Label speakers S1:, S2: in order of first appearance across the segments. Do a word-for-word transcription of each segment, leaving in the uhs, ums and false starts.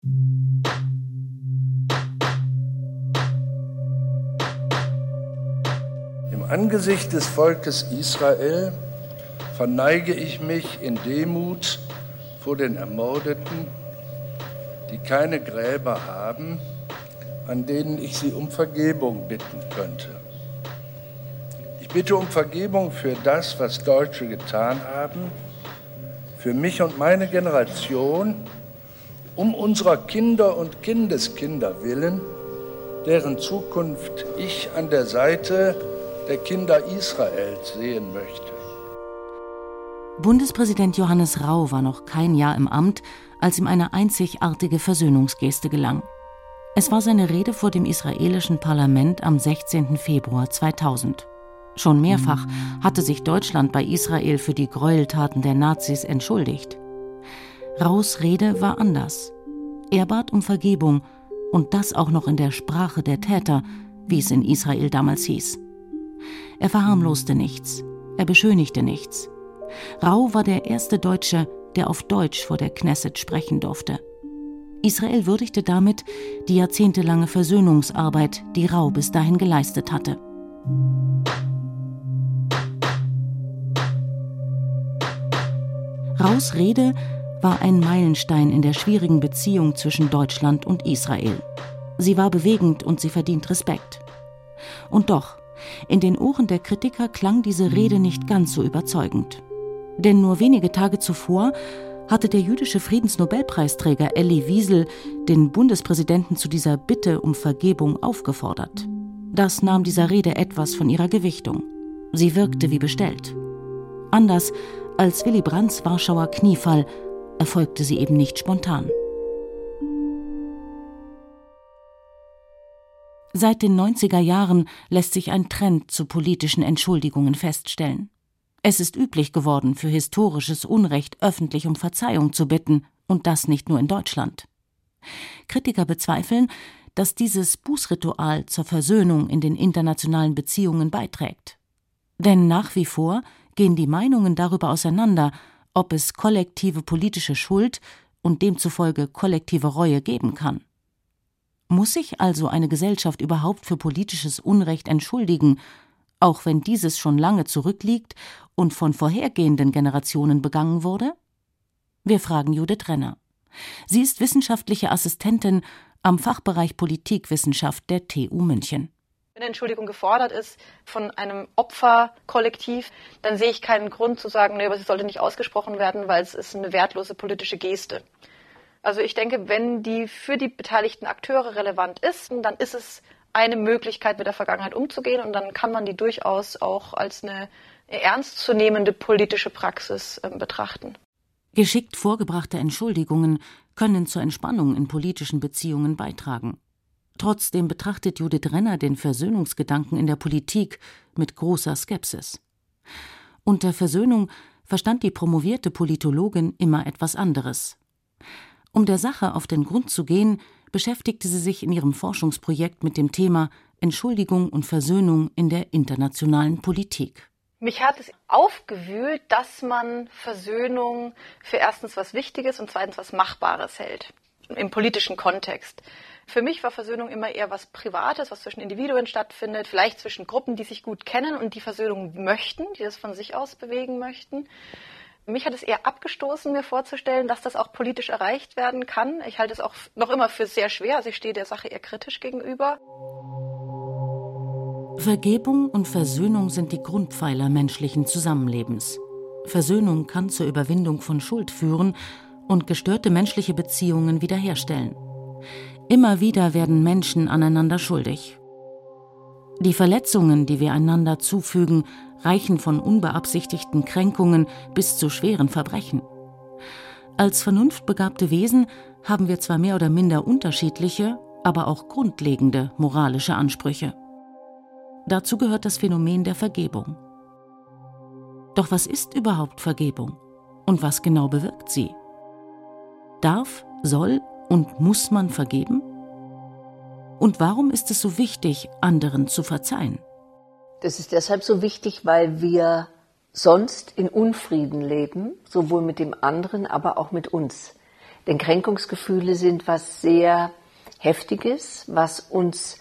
S1: Im Angesicht des Volkes Israel verneige ich mich in Demut vor den Ermordeten, die keine Gräber haben, an denen ich sie um Vergebung bitten könnte. Ich bitte um Vergebung für das, was Deutsche getan haben, für mich und meine Generation, um unserer Kinder und Kindeskinder willen, deren Zukunft ich an der Seite der Kinder Israels sehen möchte.
S2: Bundespräsident Johannes Rau war noch kein Jahr im Amt, als ihm eine einzigartige Versöhnungsgeste gelang. Es war seine Rede vor dem israelischen Parlament am sechzehnten Februar zweitausend. Schon mehrfach hatte sich Deutschland bei Israel für die Gräueltaten der Nazis entschuldigt. Raus Rede war anders. Er bat um Vergebung, und das auch noch in der Sprache der Täter, wie es in Israel damals hieß. Er verharmloste nichts, er beschönigte nichts. Rau war der erste Deutsche, der auf Deutsch vor der Knesset sprechen durfte. Israel würdigte damit die jahrzehntelange Versöhnungsarbeit, die Rau bis dahin geleistet hatte. Raus Rede war ein Meilenstein in der schwierigen Beziehung zwischen Deutschland und Israel. Sie war bewegend und sie verdient Respekt. Und doch, in den Ohren der Kritiker klang diese Rede nicht ganz so überzeugend. Denn nur wenige Tage zuvor hatte der jüdische Friedensnobelpreisträger Elie Wiesel den Bundespräsidenten zu dieser Bitte um Vergebung aufgefordert. Das nahm dieser Rede etwas von ihrer Gewichtung. Sie wirkte wie bestellt. Anders als Willy Brandts Warschauer Kniefall erfolgte sie eben nicht spontan. Seit den neunziger Jahren lässt sich ein Trend zu politischen Entschuldigungen feststellen. Es ist üblich geworden, für historisches Unrecht öffentlich um Verzeihung zu bitten, und das nicht nur in Deutschland. Kritiker bezweifeln, dass dieses Bußritual zur Versöhnung in den internationalen Beziehungen beiträgt. Denn nach wie vor gehen die Meinungen darüber auseinander, ob es kollektive politische Schuld und demzufolge kollektive Reue geben kann. Muss sich also eine Gesellschaft überhaupt für politisches Unrecht entschuldigen, auch wenn dieses schon lange zurückliegt und von vorhergehenden Generationen begangen wurde? Wir fragen Judith Renner. Sie ist wissenschaftliche Assistentin am Fachbereich Politikwissenschaft der T U München.
S3: Wenn eine Entschuldigung gefordert ist von einem Opferkollektiv, dann sehe ich keinen Grund zu sagen, nee, aber sie sollte nicht ausgesprochen werden, weil es ist eine wertlose politische Geste. Also ich denke, wenn die für die beteiligten Akteure relevant ist, dann ist es eine Möglichkeit, mit der Vergangenheit umzugehen, und dann kann man die durchaus auch als eine ernstzunehmende politische Praxis äh, betrachten.
S2: Geschickt vorgebrachte Entschuldigungen können zur Entspannung in politischen Beziehungen beitragen. Trotzdem betrachtet Judith Renner den Versöhnungsgedanken in der Politik mit großer Skepsis. Unter Versöhnung verstand die promovierte Politologin immer etwas anderes. Um der Sache auf den Grund zu gehen, beschäftigte sie sich in ihrem Forschungsprojekt mit dem Thema Entschuldigung und Versöhnung in der internationalen Politik.
S3: Mich hat es aufgewühlt, dass man Versöhnung für erstens was Wichtiges und zweitens was Machbares hält, im politischen Kontext. Für mich war Versöhnung immer eher was Privates, was zwischen Individuen stattfindet, vielleicht zwischen Gruppen, die sich gut kennen und die Versöhnung möchten, die das von sich aus bewegen möchten. Mich hat es eher abgestoßen, mir vorzustellen, dass das auch politisch erreicht werden kann. Ich halte es auch noch immer für sehr schwer, also ich stehe der Sache eher kritisch gegenüber.
S2: Vergebung und Versöhnung sind die Grundpfeiler menschlichen Zusammenlebens. Versöhnung kann zur Überwindung von Schuld führen und gestörte menschliche Beziehungen wiederherstellen. Immer wieder werden Menschen aneinander schuldig. Die Verletzungen, die wir einander zufügen, reichen von unbeabsichtigten Kränkungen bis zu schweren Verbrechen. Als vernunftbegabte Wesen haben wir zwar mehr oder minder unterschiedliche, aber auch grundlegende moralische Ansprüche. Dazu gehört das Phänomen der Vergebung. Doch was ist überhaupt Vergebung? Und was genau bewirkt sie? Darf, soll und muss man vergeben? Und warum ist es so wichtig, anderen zu verzeihen?
S4: Das ist deshalb so wichtig, weil wir sonst in Unfrieden leben, sowohl mit dem anderen, aber auch mit uns. Denn Kränkungsgefühle sind was sehr Heftiges, was uns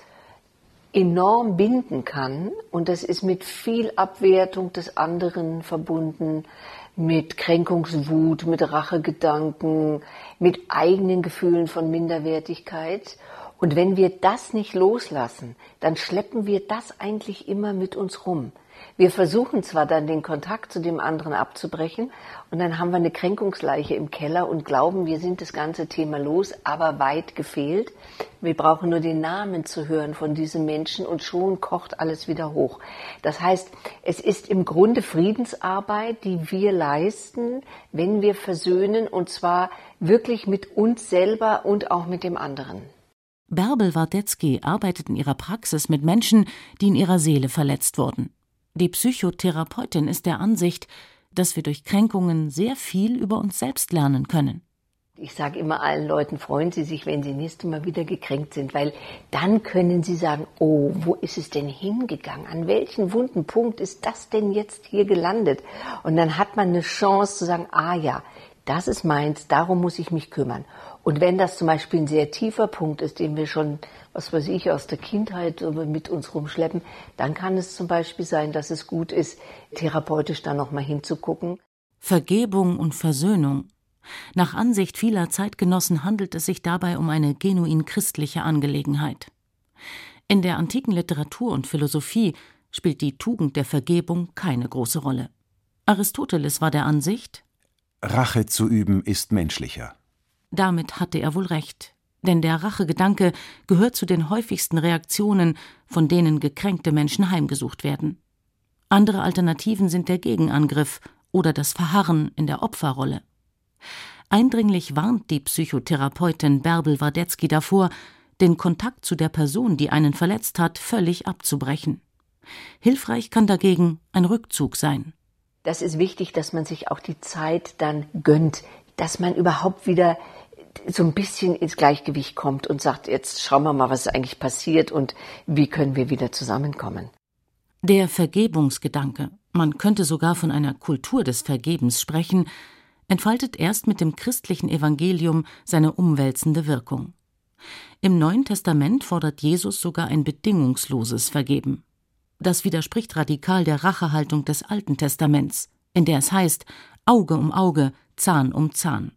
S4: enorm binden kann. Und das ist mit viel Abwertung des anderen verbunden, mit Kränkungswut, mit Rachegedanken, mit eigenen Gefühlen von Minderwertigkeit. Und wenn wir das nicht loslassen, dann schleppen wir das eigentlich immer mit uns rum. Wir versuchen zwar dann den Kontakt zu dem anderen abzubrechen und dann haben wir eine Kränkungsleiche im Keller und glauben, wir sind das ganze Thema los, aber weit gefehlt. Wir brauchen nur den Namen zu hören von diesem Menschen und schon kocht alles wieder hoch. Das heißt, es ist im Grunde Friedensarbeit, die wir leisten, wenn wir versöhnen, und zwar wirklich mit uns selber und auch mit dem anderen.
S2: Bärbel Wardetzky arbeitet in ihrer Praxis mit Menschen, die in ihrer Seele verletzt wurden. Die Psychotherapeutin ist der Ansicht, dass wir durch Kränkungen sehr viel über uns selbst lernen können.
S4: Ich sage immer allen Leuten, freuen Sie sich, wenn Sie nächstes Mal wieder gekränkt sind, weil dann können Sie sagen, oh, wo ist es denn hingegangen? An welchen wunden Punkt ist das denn jetzt hier gelandet? Und dann hat man eine Chance zu sagen, ah ja, das ist meins, darum muss ich mich kümmern. Und wenn das zum Beispiel ein sehr tiefer Punkt ist, den wir schon, was weiß ich, aus der Kindheit mit uns rumschleppen, dann kann es zum Beispiel sein, dass es gut ist, therapeutisch da nochmal hinzugucken.
S2: Vergebung und Versöhnung. Nach Ansicht vieler Zeitgenossen handelt es sich dabei um eine genuin christliche Angelegenheit. In der antiken Literatur und Philosophie spielt die Tugend der Vergebung keine große Rolle. Aristoteles war der Ansicht,
S5: Rache zu üben ist menschlicher.
S2: Damit hatte er wohl recht, denn der Rachegedanke gehört zu den häufigsten Reaktionen, von denen gekränkte Menschen heimgesucht werden. Andere Alternativen sind der Gegenangriff oder das Verharren in der Opferrolle. Eindringlich warnt die Psychotherapeutin Bärbel Wardetzky davor, den Kontakt zu der Person, die einen verletzt hat, völlig abzubrechen. Hilfreich kann dagegen ein Rückzug sein.
S4: Das ist wichtig, dass man sich auch die Zeit dann gönnt, dass man überhaupt wieder so ein bisschen ins Gleichgewicht kommt und sagt, jetzt schauen wir mal, was eigentlich passiert und wie können wir wieder zusammenkommen.
S2: Der Vergebungsgedanke, man könnte sogar von einer Kultur des Vergebens sprechen, entfaltet erst mit dem christlichen Evangelium seine umwälzende Wirkung. Im Neuen Testament fordert Jesus sogar ein bedingungsloses Vergeben. Das widerspricht radikal der Rachehaltung des Alten Testaments, in der es heißt, Auge um Auge, Zahn um Zahn.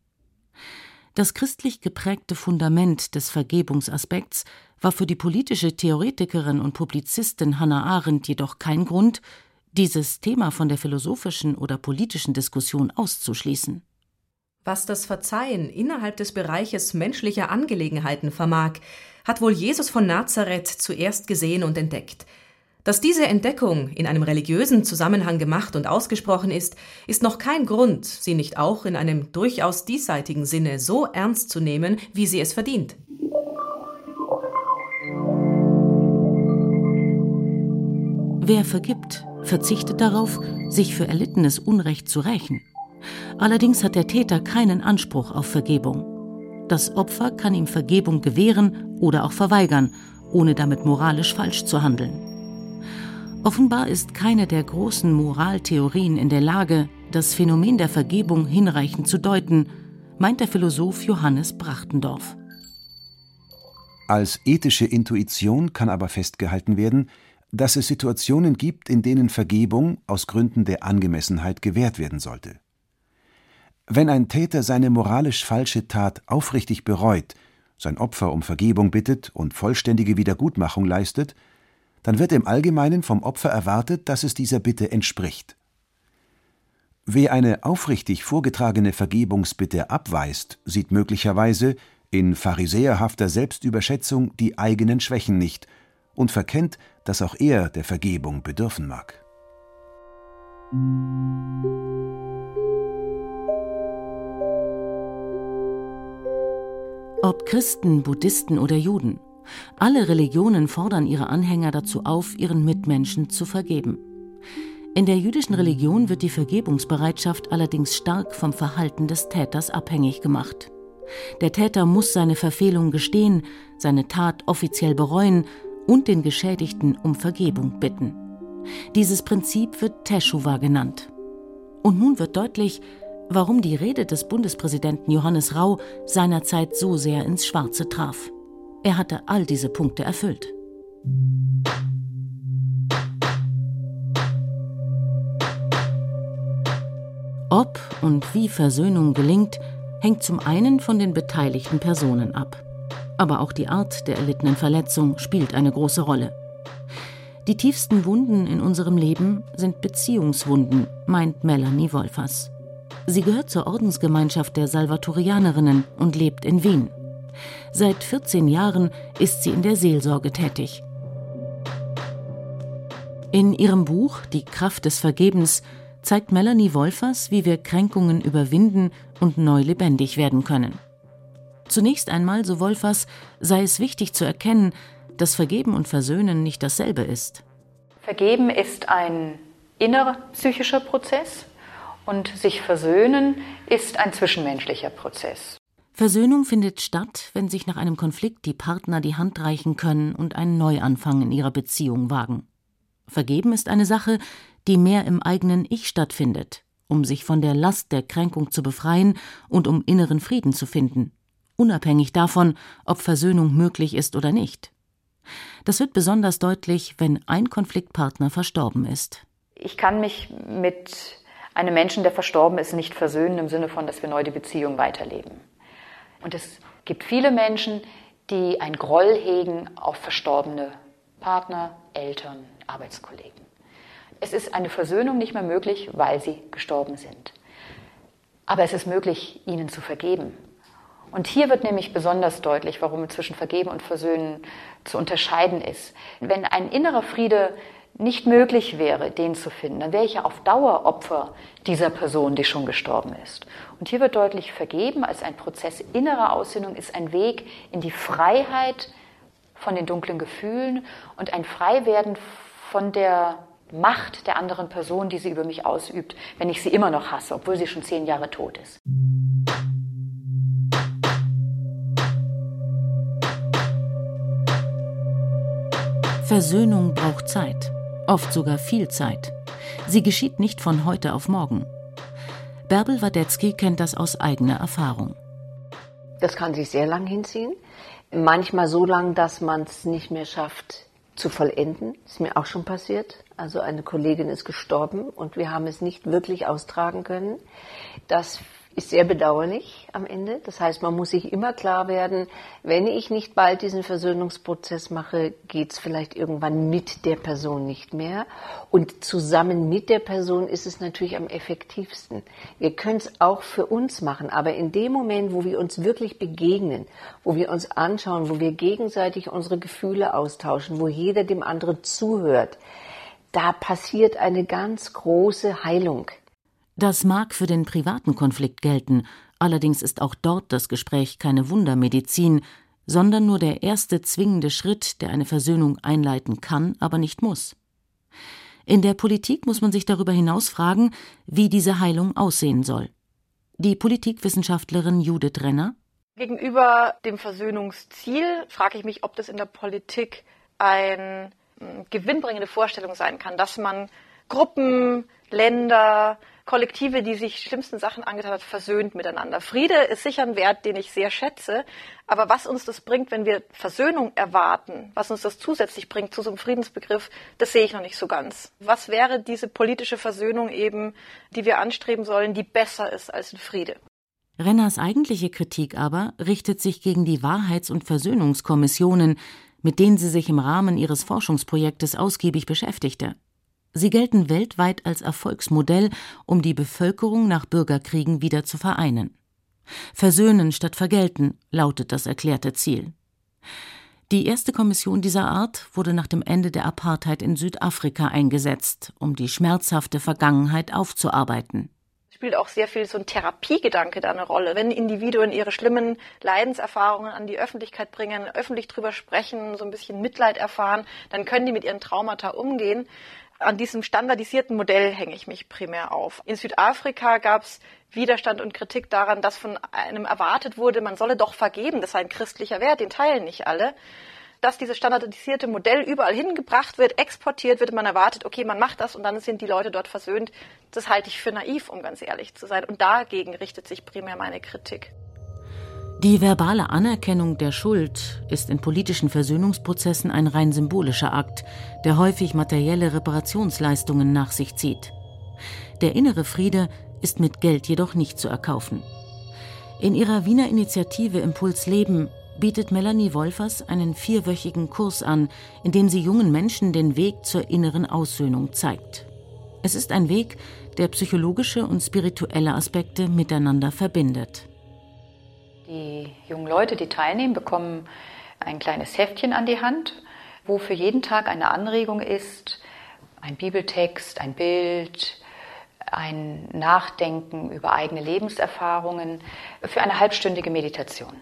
S2: Das christlich geprägte Fundament des Vergebungsaspekts war für die politische Theoretikerin und Publizistin Hannah Arendt jedoch kein Grund, dieses Thema von der philosophischen oder politischen Diskussion auszuschließen.
S6: Was das Verzeihen innerhalb des Bereiches menschlicher Angelegenheiten vermag, hat wohl Jesus von Nazareth zuerst gesehen und entdeckt. Dass diese Entdeckung in einem religiösen Zusammenhang gemacht und ausgesprochen ist, ist noch kein Grund, sie nicht auch in einem durchaus diesseitigen Sinne so ernst zu nehmen, wie sie es verdient.
S2: Wer vergibt, verzichtet darauf, sich für erlittenes Unrecht zu rächen. Allerdings hat der Täter keinen Anspruch auf Vergebung. Das Opfer kann ihm Vergebung gewähren oder auch verweigern, ohne damit moralisch falsch zu handeln. Offenbar ist keine der großen Moraltheorien in der Lage, das Phänomen der Vergebung hinreichend zu deuten, meint der Philosoph Johannes Brachtendorf.
S5: Als ethische Intuition kann aber festgehalten werden, dass es Situationen gibt, in denen Vergebung aus Gründen der Angemessenheit gewährt werden sollte. Wenn ein Täter seine moralisch falsche Tat aufrichtig bereut, sein Opfer um Vergebung bittet und vollständige Wiedergutmachung leistet, dann wird im Allgemeinen vom Opfer erwartet, dass es dieser Bitte entspricht. Wer eine aufrichtig vorgetragene Vergebungsbitte abweist, sieht möglicherweise in pharisäerhafter Selbstüberschätzung die eigenen Schwächen nicht und verkennt, dass auch er der Vergebung bedürfen mag.
S2: Ob Christen, Buddhisten oder Juden, alle Religionen fordern ihre Anhänger dazu auf, ihren Mitmenschen zu vergeben. In der jüdischen Religion wird die Vergebungsbereitschaft allerdings stark vom Verhalten des Täters abhängig gemacht. Der Täter muss seine Verfehlung gestehen, seine Tat offiziell bereuen und den Geschädigten um Vergebung bitten. Dieses Prinzip wird Teshuva genannt. Und nun wird deutlich, warum die Rede des Bundespräsidenten Johannes Rau seinerzeit so sehr ins Schwarze traf. Er hatte all diese Punkte erfüllt. Ob und wie Versöhnung gelingt, hängt zum einen von den beteiligten Personen ab. Aber auch die Art der erlittenen Verletzung spielt eine große Rolle. Die tiefsten Wunden in unserem Leben sind Beziehungswunden, meint Melanie Wolfers. Sie gehört zur Ordensgemeinschaft der Salvatorianerinnen und lebt in Wien. Seit vierzehn Jahren ist sie in der Seelsorge tätig. In ihrem Buch »Die Kraft des Vergebens« zeigt Melanie Wolfers, wie wir Kränkungen überwinden und neu lebendig werden können. Zunächst einmal, so Wolfers, sei es wichtig zu erkennen, dass Vergeben und Versöhnen nicht dasselbe ist.
S3: Vergeben ist ein innerer psychischer Prozess und sich versöhnen ist ein zwischenmenschlicher Prozess.
S2: Versöhnung findet statt, wenn sich nach einem Konflikt die Partner die Hand reichen können und einen Neuanfang in ihrer Beziehung wagen. Vergeben ist eine Sache, die mehr im eigenen Ich stattfindet, um sich von der Last der Kränkung zu befreien und um inneren Frieden zu finden, unabhängig davon, ob Versöhnung möglich ist oder nicht. Das wird besonders deutlich, wenn ein Konfliktpartner verstorben ist.
S3: Ich kann mich mit einem Menschen, der verstorben ist, nicht versöhnen im Sinne von, dass wir neu die Beziehung weiterleben. Und es gibt viele Menschen, die einen Groll hegen auf verstorbene Partner, Eltern, Arbeitskollegen. Es ist eine Versöhnung nicht mehr möglich, weil sie gestorben sind. Aber es ist möglich, ihnen zu vergeben. Und hier wird nämlich besonders deutlich, warum zwischen Vergeben und Versöhnen zu unterscheiden ist. Wenn ein innerer Friede nicht möglich wäre, den zu finden, dann wäre ich ja auf Dauer Opfer dieser Person, die schon gestorben ist. Und hier wird deutlich, Vergeben als ein Prozess innerer Aussöhnung ist ein Weg in die Freiheit von den dunklen Gefühlen und ein Freiwerden von der Macht der anderen Person, die sie über mich ausübt, wenn ich sie immer noch hasse, obwohl sie schon zehn Jahre tot ist.
S2: Versöhnung braucht Zeit, oft sogar viel Zeit. Sie geschieht nicht von heute auf morgen. Bärbel Wadetzky kennt das aus eigener Erfahrung.
S4: Das kann sich sehr lang hinziehen. Manchmal so lang, dass man es nicht mehr schafft zu vollenden. Das ist mir auch schon passiert. Also eine Kollegin ist gestorben und wir haben es nicht wirklich austragen können. Das ist sehr bedauerlich am Ende. Das heißt, man muss sich immer klar werden, wenn ich nicht bald diesen Versöhnungsprozess mache, geht es vielleicht irgendwann mit der Person nicht mehr. Und zusammen mit der Person ist es natürlich am effektivsten. Wir können es auch für uns machen, aber in dem Moment, wo wir uns wirklich begegnen, wo wir uns anschauen, wo wir gegenseitig unsere Gefühle austauschen, wo jeder dem anderen zuhört, da passiert eine ganz große Heilung.
S2: Das mag für den privaten Konflikt gelten, allerdings ist auch dort das Gespräch keine Wundermedizin, sondern nur der erste zwingende Schritt, der eine Versöhnung einleiten kann, aber nicht muss. In der Politik muss man sich darüber hinaus fragen, wie diese Heilung aussehen soll. Die Politikwissenschaftlerin Judith Renner:
S3: Gegenüber dem Versöhnungsziel frage ich mich, ob das in der Politik eine gewinnbringende Vorstellung sein kann, dass man Gruppen, Länder, Kollektive, die sich schlimmsten Sachen angetan hat, versöhnt miteinander. Friede ist sicher ein Wert, den ich sehr schätze, aber was uns das bringt, wenn wir Versöhnung erwarten, was uns das zusätzlich bringt zu so einem Friedensbegriff, das sehe ich noch nicht so ganz. Was wäre diese politische Versöhnung eben, die wir anstreben sollen, die besser ist als ein Friede?
S2: Renners eigentliche Kritik aber richtet sich gegen die Wahrheits- und Versöhnungskommissionen, mit denen sie sich im Rahmen ihres Forschungsprojektes ausgiebig beschäftigte. Sie gelten weltweit als Erfolgsmodell, um die Bevölkerung nach Bürgerkriegen wieder zu vereinen. Versöhnen statt vergelten lautet das erklärte Ziel. Die erste Kommission dieser Art wurde nach dem Ende der Apartheid in Südafrika eingesetzt, um die schmerzhafte Vergangenheit aufzuarbeiten.
S3: Es spielt auch sehr viel so ein Therapiegedanke da eine Rolle. Wenn Individuen ihre schlimmen Leidenserfahrungen an die Öffentlichkeit bringen, öffentlich drüber sprechen, so ein bisschen Mitleid erfahren, dann können die mit ihren Traumata umgehen. An diesem standardisierten Modell hänge ich mich primär auf. In Südafrika gab es Widerstand und Kritik daran, dass von einem erwartet wurde, man solle doch vergeben. Das sei ein christlicher Wert, den teilen nicht alle. dass dieses standardisierte Modell überall hingebracht wird, exportiert wird, man erwartet, okay, man macht das und dann sind die Leute dort versöhnt. Das halte ich für naiv, um ganz ehrlich zu sein. Und dagegen richtet sich primär meine Kritik.
S2: Die verbale Anerkennung der Schuld ist in politischen Versöhnungsprozessen ein rein symbolischer Akt, der häufig materielle Reparationsleistungen nach sich zieht. Der innere Friede ist mit Geld jedoch nicht zu erkaufen. In ihrer Wiener Initiative Impuls Leben bietet Melanie Wolfers einen vierwöchigen Kurs an, in dem sie jungen Menschen den Weg zur inneren Aussöhnung zeigt. Es ist ein Weg, der psychologische und spirituelle Aspekte miteinander verbindet.
S7: Die jungen Leute, die teilnehmen, bekommen ein kleines Heftchen an die Hand, wo für jeden Tag eine Anregung ist, ein Bibeltext, ein Bild, ein Nachdenken über eigene Lebenserfahrungen für eine halbstündige Meditation.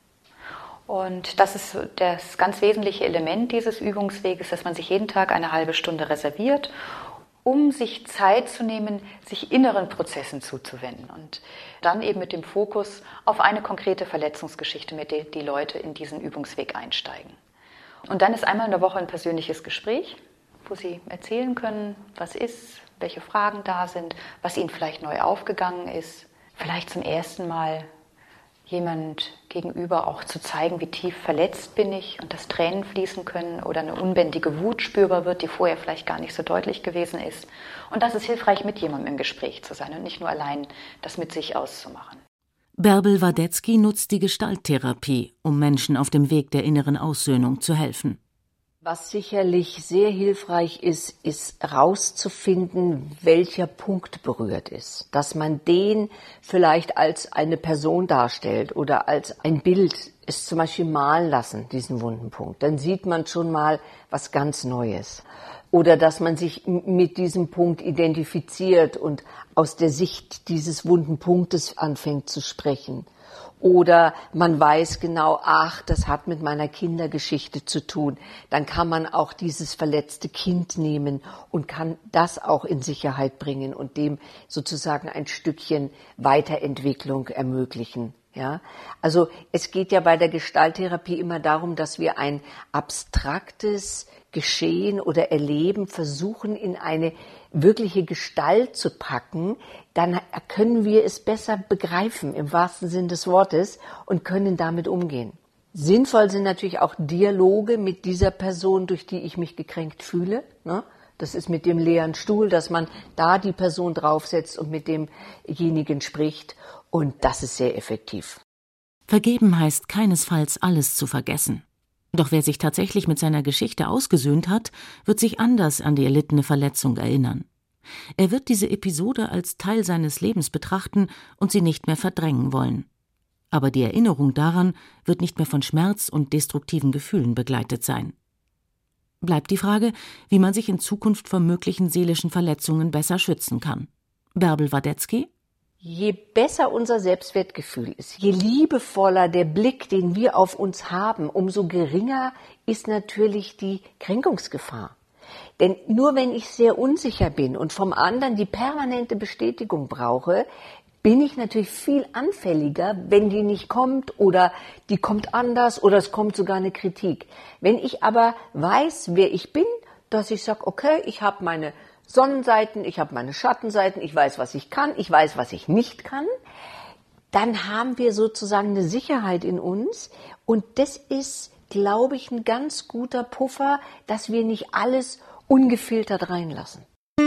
S7: Und das ist das ganz wesentliche Element dieses Übungsweges, dass man sich jeden Tag eine halbe Stunde reserviert, um sich Zeit zu nehmen, sich inneren Prozessen zuzuwenden und dann eben mit dem Fokus auf eine konkrete Verletzungsgeschichte, mit der die Leute in diesen Übungsweg einsteigen. Und dann ist einmal in der Woche ein persönliches Gespräch, wo sie erzählen können, was ist, welche Fragen da sind, was ihnen vielleicht neu aufgegangen ist, vielleicht zum ersten Mal jemand gegenüber auch zu zeigen, wie tief verletzt bin ich und dass Tränen fließen können oder eine unbändige Wut spürbar wird, die vorher vielleicht gar nicht so deutlich gewesen ist. Und das ist hilfreich, mit jemandem im Gespräch zu sein und nicht nur allein das mit sich auszumachen.
S2: Bärbel Wadetzky nutzt die Gestalttherapie, um Menschen auf dem Weg der inneren Aussöhnung zu helfen.
S4: Was sicherlich sehr hilfreich ist, ist herauszufinden, welcher Punkt berührt ist. Dass man den vielleicht als eine Person darstellt oder als ein Bild, es zum Beispiel malen lassen, diesen wunden Punkt. Dann sieht man schon mal was ganz Neues. Oder dass man sich mit diesem Punkt identifiziert und aus der Sicht dieses wunden Punktes anfängt zu sprechen. Oder man weiß genau, ach, das hat mit meiner Kindergeschichte zu tun. Dann kann man auch dieses verletzte Kind nehmen und kann das auch in Sicherheit bringen und dem sozusagen ein Stückchen Weiterentwicklung ermöglichen. Ja, also es geht ja bei der Gestalttherapie immer darum, dass wir ein abstraktes Geschehen oder Erleben versuchen, in eine wirkliche Gestalt zu packen, dann können wir es besser begreifen, im wahrsten Sinn des Wortes, und können damit umgehen. Sinnvoll sind natürlich auch Dialoge mit dieser Person, durch die ich mich gekränkt fühle. Ne? Das ist mit dem leeren Stuhl, dass man da die Person draufsetzt und mit demjenigen spricht. Und das ist sehr effektiv.
S2: Vergeben heißt keinesfalls alles zu vergessen. Doch wer sich tatsächlich mit seiner Geschichte ausgesöhnt hat, wird sich anders an die erlittene Verletzung erinnern. Er wird diese Episode als Teil seines Lebens betrachten und sie nicht mehr verdrängen wollen. Aber die Erinnerung daran wird nicht mehr von Schmerz und destruktiven Gefühlen begleitet sein. Bleibt die Frage, wie man sich in Zukunft vor möglichen seelischen Verletzungen besser schützen kann. Bärbel Wadetzky?
S4: Je besser unser Selbstwertgefühl ist, je liebevoller der Blick, den wir auf uns haben, umso geringer ist natürlich die Kränkungsgefahr. Denn nur wenn ich sehr unsicher bin und vom anderen die permanente Bestätigung brauche, bin ich natürlich viel anfälliger, wenn die nicht kommt oder die kommt anders oder es kommt sogar eine Kritik. Wenn ich aber weiß, wer ich bin, dass ich sage, okay, ich habe meine Sonnenseiten, ich habe meine Schattenseiten, ich weiß, was ich kann, ich weiß, was ich nicht kann, dann haben wir sozusagen eine Sicherheit in uns und das ist, glaube ich, ein ganz guter Puffer, dass wir nicht alles ungefiltert reinlassen.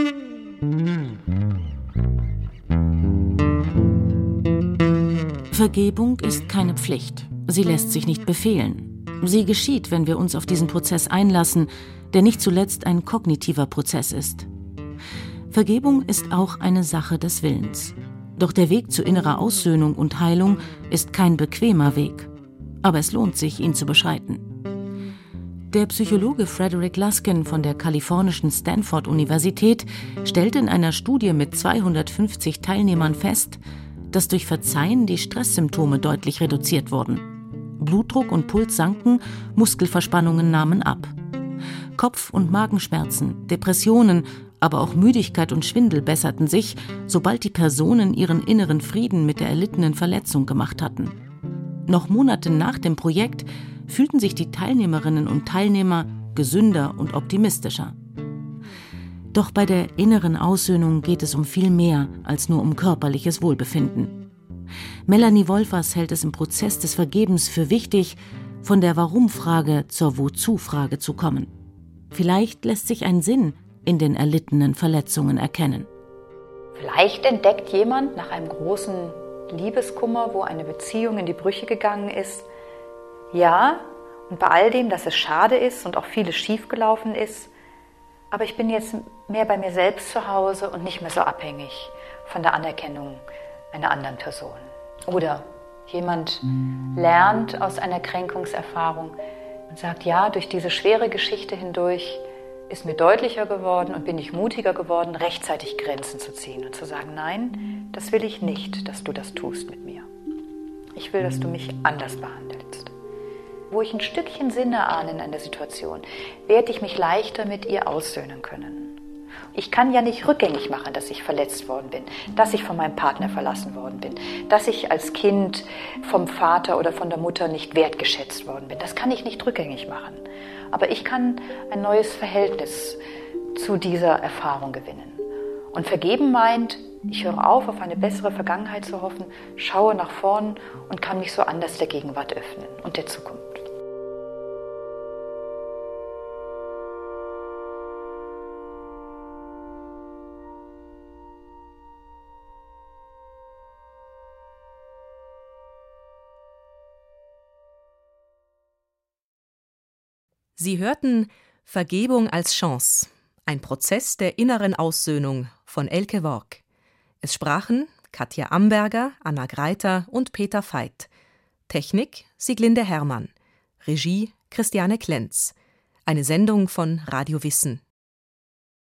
S2: Vergebung ist keine Pflicht. Sie lässt sich nicht befehlen. Sie geschieht, wenn wir uns auf diesen Prozess einlassen, der nicht zuletzt ein kognitiver Prozess ist. Vergebung ist auch eine Sache des Willens. Doch der Weg zu innerer Aussöhnung und Heilung ist kein bequemer Weg. Aber es lohnt sich, ihn zu beschreiten. Der Psychologe Frederick Luskin von der kalifornischen Stanford-Universität stellt in einer Studie mit zweihundertfünfzig Teilnehmern fest, dass durch Verzeihen die Stresssymptome deutlich reduziert wurden. Blutdruck und Puls sanken, Muskelverspannungen nahmen ab. Kopf- und Magenschmerzen, Depressionen, aber auch Müdigkeit und Schwindel besserten sich, sobald die Personen ihren inneren Frieden mit der erlittenen Verletzung gemacht hatten. Noch Monate nach dem Projekt fühlten sich die Teilnehmerinnen und Teilnehmer gesünder und optimistischer. Doch bei der inneren Aussöhnung geht es um viel mehr als nur um körperliches Wohlbefinden. Melanie Wolfers hält es im Prozess des Vergebens für wichtig, von der Warum-Frage zur Wozu-Frage zu kommen. Vielleicht lässt sich ein Sinn in den erlittenen Verletzungen erkennen.
S7: Vielleicht entdeckt jemand nach einem großen Liebeskummer, wo eine Beziehung in die Brüche gegangen ist, ja, und bei all dem, dass es schade ist und auch vieles schiefgelaufen ist, aber ich bin jetzt mehr bei mir selbst zu Hause und nicht mehr so abhängig von der Anerkennung einer anderen Person. Oder jemand lernt aus einer Kränkungserfahrung und sagt, ja, durch diese schwere Geschichte hindurch ist mir deutlicher geworden und bin ich mutiger geworden, rechtzeitig Grenzen zu ziehen und zu sagen, nein, das will ich nicht, dass du das tust mit mir. Ich will, dass du mich anders behandelst. Wo ich ein Stückchen Sinn erahne in einer Situation, werde ich mich leichter mit ihr aussöhnen können. Ich kann ja nicht rückgängig machen, dass ich verletzt worden bin, dass ich von meinem Partner verlassen worden bin, dass ich als Kind vom Vater oder von der Mutter nicht wertgeschätzt worden bin. Das kann ich nicht rückgängig machen. Aber ich kann ein neues Verhältnis zu dieser Erfahrung gewinnen. Und vergeben meint, ich höre auf, auf eine bessere Vergangenheit zu hoffen, schaue nach vorn und kann mich so anders der Gegenwart öffnen und der Zukunft.
S6: Sie hörten Vergebung als Chance, ein Prozess der inneren Aussöhnung von Elke Worg. Es sprachen Katja Amberger, Anna Greiter und Peter Veit. Technik Sieglinde Herrmann. Regie Christiane Klenz. Eine Sendung von Radio Wissen.